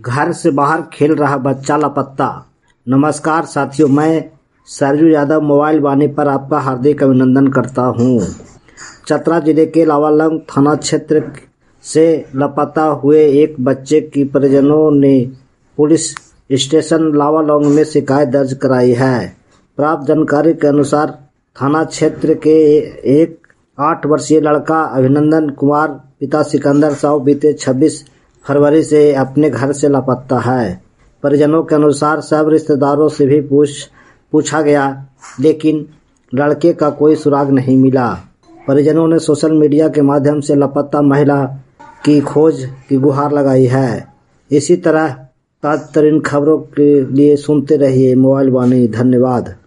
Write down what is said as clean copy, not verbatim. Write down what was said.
घर से बाहर खेल रहा बच्चा लापता। नमस्कार साथियों, मैं सरजू यादव मोबाइल वाणी पर आपका हार्दिक अभिनंदन करता हूं। चतरा जिले के लावालौंग थाना क्षेत्र से लापता हुए एक बच्चे की परिजनों ने पुलिस स्टेशन लावालौंग में शिकायत दर्ज कराई है। प्राप्त जानकारी के अनुसार थाना क्षेत्र के एक 8 वर्षीय लड़का अभिनंदन कुमार पिता सिकंदर साहू बीते 26 फरवरी से अपने घर से लापता है। परिजनों के अनुसार सब रिश्तेदारों से भी पूछा गया, लेकिन लड़के का कोई सुराग नहीं मिला। परिजनों ने सोशल मीडिया के माध्यम से लापता महिला की खोज की गुहार लगाई है। इसी तरह ताज़ा तरीन खबरों के लिए सुनते रहिए मोबाइल वाणी। धन्यवाद।